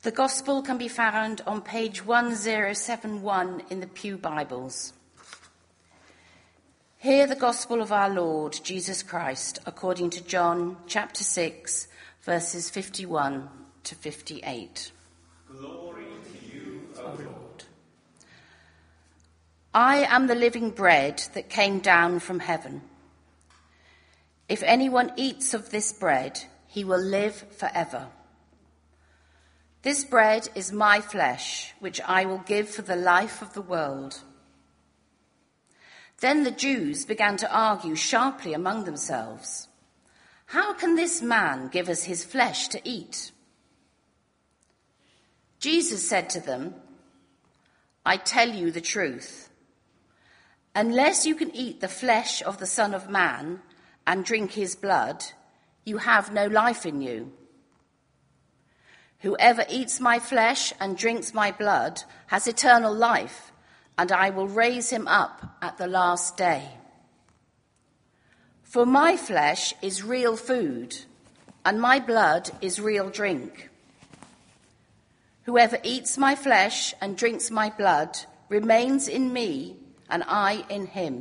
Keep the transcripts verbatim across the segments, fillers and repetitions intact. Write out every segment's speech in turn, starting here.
The Gospel can be found on page one thousand seventy-one in the Pew Bibles. Hear the Gospel of our Lord Jesus Christ according to John chapter six, verses fifty-one to fifty-eight. Glory to you, O Lord. I am the living bread that came down from heaven. If anyone eats of this bread, he will live forever. This bread is my flesh, which I will give for the life of the world. Then the Jews began to argue sharply among themselves. How can this man give us his flesh to eat? Jesus said to them, I tell you the truth. Unless you can eat the flesh of the Son of Man and drink his blood, you have no life in you. Whoever eats my flesh and drinks my blood has eternal life, and I will raise him up at the last day. For my flesh is real food, and my blood is real drink. Whoever eats my flesh and drinks my blood remains in me, and I in him.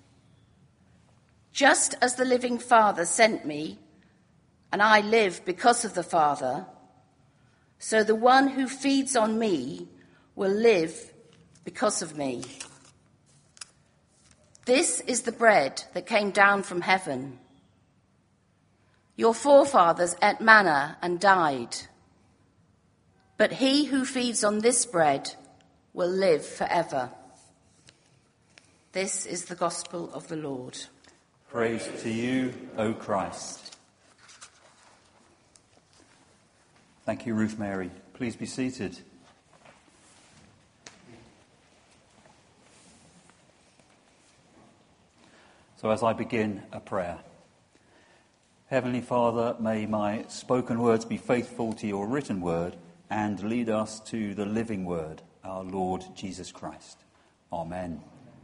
Just as the living Father sent me, and I live because of the Father, so the one who feeds on me will live because of me. This is the bread that came down from heaven. Your forefathers ate manna and died. But he who feeds on this bread will live forever. This is the gospel of the Lord. Praise to you, O Christ. Thank you, Ruth Mary. Please be seated. So as I begin a prayer, Heavenly Father, may my spoken words be faithful to your written word and lead us to the living word, our Lord Jesus Christ. Amen.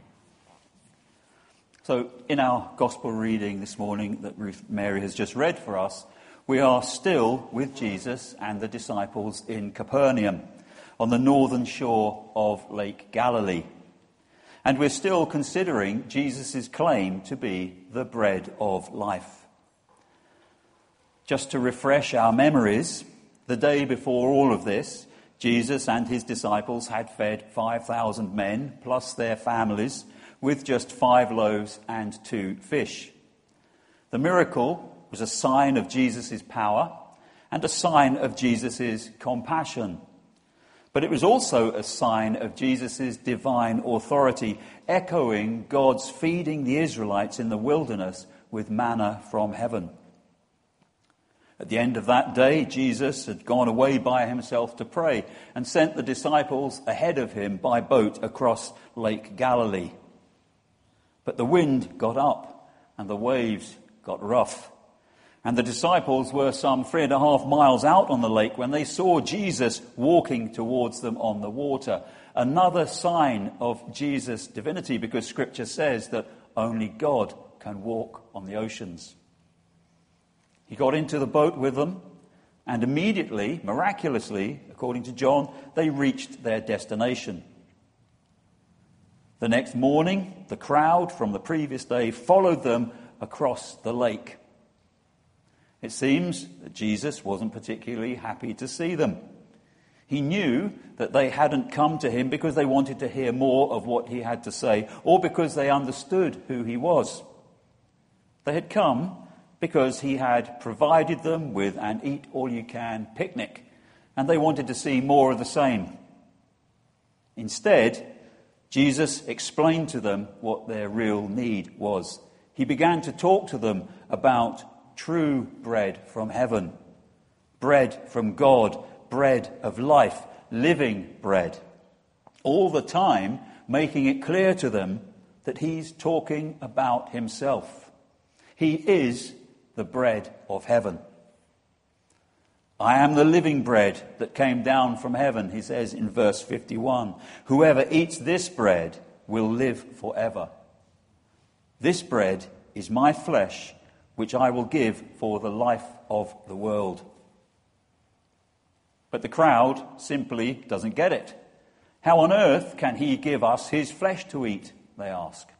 So in our gospel reading this morning that Ruth Mary has just read for us, we are still with Jesus and the disciples in Capernaum, on the northern shore of Lake Galilee. And we're still considering Jesus' claim to be the bread of life. Just to refresh our memories, the day before all of this, Jesus and his disciples had fed five thousand men, plus their families, with just five loaves and two fish. The miracle was a sign of Jesus' power and a sign of Jesus' compassion. But it was also a sign of Jesus' divine authority, echoing God's feeding the Israelites in the wilderness with manna from heaven. At the end of that day, Jesus had gone away by himself to pray and sent the disciples ahead of him by boat across Lake Galilee. But the wind got up and the waves got rough. And the disciples were some three and a half miles out on the lake when they saw Jesus walking towards them on the water. Another sign of Jesus' divinity, because Scripture says that only God can walk on the oceans. He got into the boat with them, and immediately, miraculously, according to John, they reached their destination. The next morning, the crowd from the previous day followed them across the lake. It seems that Jesus wasn't particularly happy to see them. He knew that they hadn't come to him because they wanted to hear more of what he had to say, or because they understood who he was. They had come because he had provided them with an eat-all-you-can picnic, and they wanted to see more of the same. Instead, Jesus explained to them what their real need was. He began to talk to them about true bread from heaven, bread from God, bread of life, living bread. All the time making it clear to them that he's talking about himself. He is the bread of heaven. I am the living bread that came down from heaven, he says in verse fifty-one. Whoever eats this bread will live forever. This bread is my flesh, which I will give for the life of the world. But the crowd simply doesn't get it. How on earth can he give us his flesh to eat, they ask.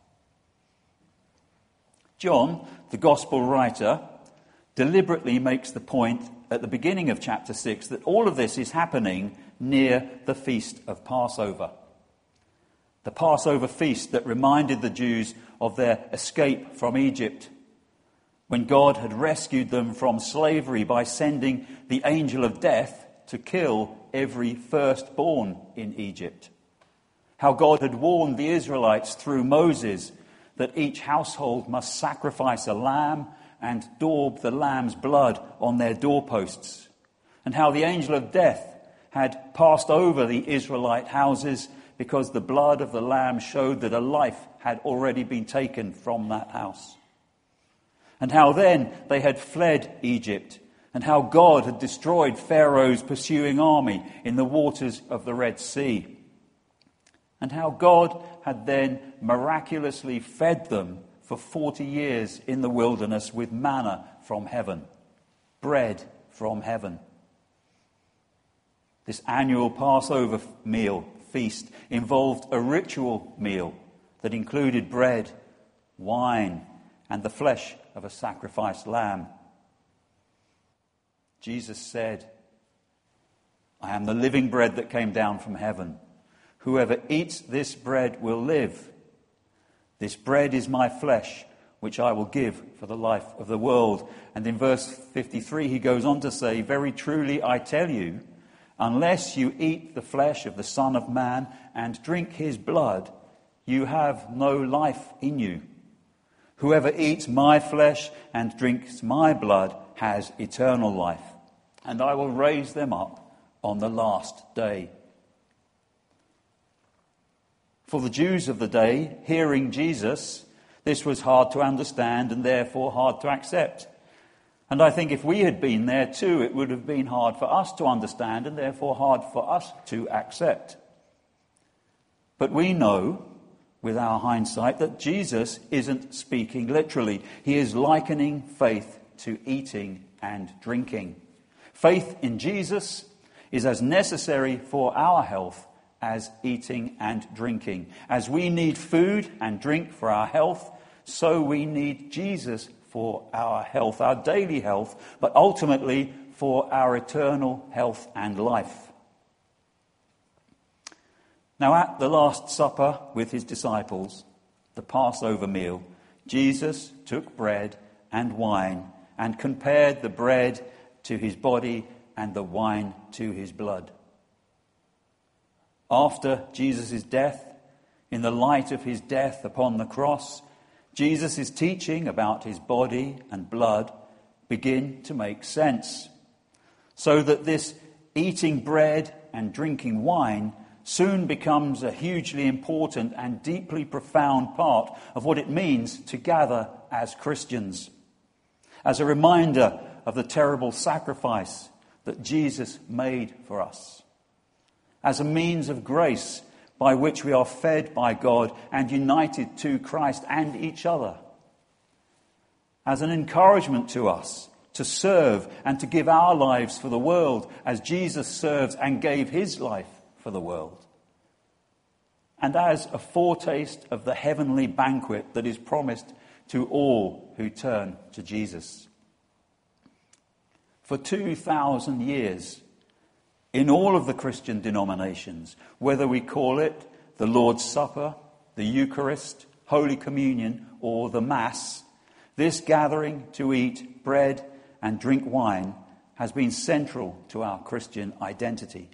John, the gospel writer, deliberately makes the point at the beginning of chapter six that all of this is happening near the feast of Passover. The Passover feast that reminded the Jews of their escape from Egypt, when God had rescued them from slavery by sending the angel of death to kill every firstborn in Egypt. How God had warned the Israelites through Moses that each household must sacrifice a lamb and daub the lamb's blood on their doorposts. And how the angel of death had passed over the Israelite houses because the blood of the lamb showed that a life had already been taken from that house. And how then they had fled Egypt, and how God had destroyed Pharaoh's pursuing army in the waters of the Red Sea. And how God had then miraculously fed them for forty years in the wilderness with manna from heaven, bread from heaven. This annual Passover meal feast involved a ritual meal that included bread, wine, and the flesh of a sacrificed lamb. Jesus said, "I am the living bread that came down from heaven. Whoever eats this bread will live. This bread is my flesh, which I will give for the life of the world." And in verse fifty-three, he goes on to say, "Very truly I tell you, unless you eat the flesh of the Son of Man and drink his blood, you have no life in you. Whoever eats my flesh and drinks my blood has eternal life, and I will raise them up on the last day." For the Jews of the day, hearing Jesus, this was hard to understand and therefore hard to accept. And I think if we had been there too, it would have been hard for us to understand and therefore hard for us to accept. But we know, with our hindsight, that Jesus isn't speaking literally. He is likening faith to eating and drinking. Faith in Jesus is as necessary for our health as eating and drinking. As we need food and drink for our health, so we need Jesus for our health, our daily health, but ultimately for our eternal health and life. Now, at the Last Supper with his disciples, the Passover meal, Jesus took bread and wine and compared the bread to his body and the wine to his blood. After Jesus' death, in the light of his death upon the cross, Jesus' teaching about his body and blood begin to make sense, so that this eating bread and drinking wine soon becomes a hugely important and deeply profound part of what it means to gather as Christians, as a reminder of the terrible sacrifice that Jesus made for us, as a means of grace by which we are fed by God and united to Christ and each other, as an encouragement to us to serve and to give our lives for the world as Jesus serves and gave his life for the world, and as a foretaste of the heavenly banquet that is promised to all who turn to Jesus. For two thousand years, in all of the Christian denominations, whether we call it the Lord's Supper, the Eucharist, Holy Communion, or the Mass, this gathering to eat bread and drink wine has been central to our Christian identity.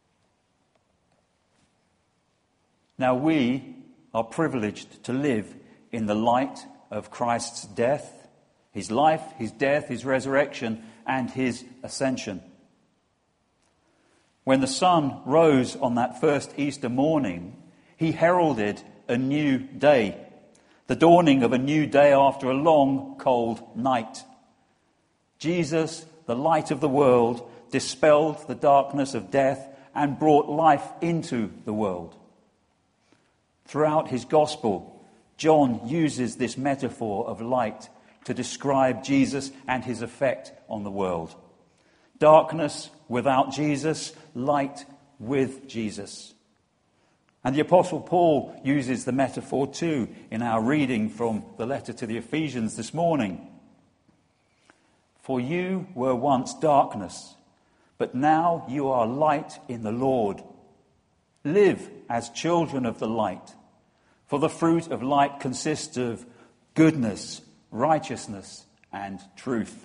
Now we are privileged to live in the light of Christ's death, his life, his death, his resurrection, and his ascension. When the sun rose on that first Easter morning, he heralded a new day, the dawning of a new day after a long, cold night. Jesus, the light of the world, dispelled the darkness of death and brought life into the world. Throughout his gospel, John uses this metaphor of light to describe Jesus and his effect on the world. Darkness without Jesus, light with Jesus. And the Apostle Paul uses the metaphor too in our reading from the letter to the Ephesians this morning. For you were once darkness, but now you are light in the Lord. Live as children of the light, for the fruit of light consists of goodness, righteousness, and truth.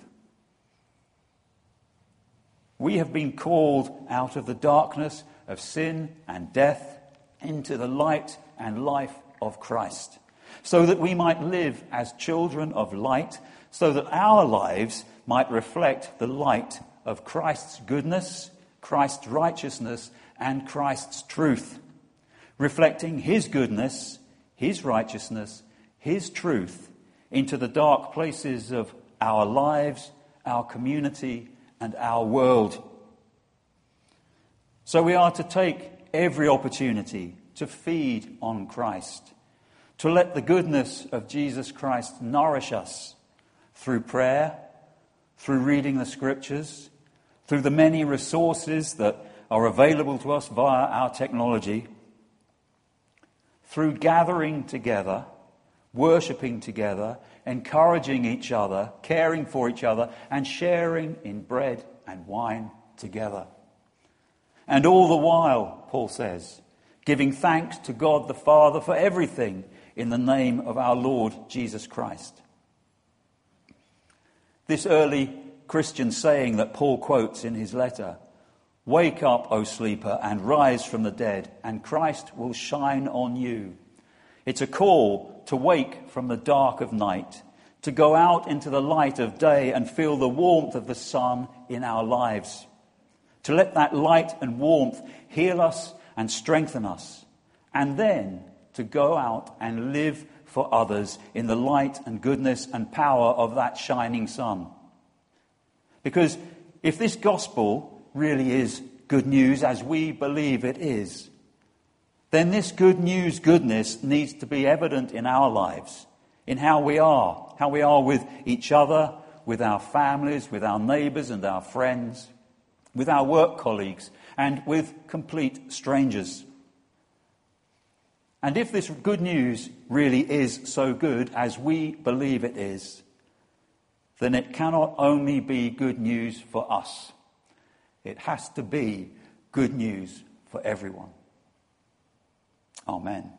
We have been called out of the darkness of sin and death into the light and life of Christ, so that we might live as children of light, so that our lives might reflect the light of Christ's goodness, Christ's righteousness, and Christ's truth, reflecting his goodness, his righteousness, his truth into the dark places of our lives, our community, and our world. So we are to take every opportunity to feed on Christ, to let the goodness of Jesus Christ nourish us through prayer, through reading the scriptures, through the many resources that are available to us via our technology, through gathering together, worshipping together, encouraging each other, caring for each other, and sharing in bread and wine together. And all the while, Paul says, giving thanks to God the Father for everything in the name of our Lord Jesus Christ. This early Christian saying that Paul quotes in his letter, "Wake up, O sleeper, and rise from the dead, and Christ will shine on you." It's a call to wake from the dark of night, to go out into the light of day and feel the warmth of the sun in our lives, to let that light and warmth heal us and strengthen us, and then to go out and live for others in the light and goodness and power of that shining sun. Because if this gospel really is good news as we believe it is, then this good news goodness needs to be evident in our lives, in how we are, how we are with each other, with our families, with our neighbours and our friends, with our work colleagues, and with complete strangers. And if this good news really is so good as we believe it is, then it cannot only be good news for us. It has to be good news for everyone. Amen.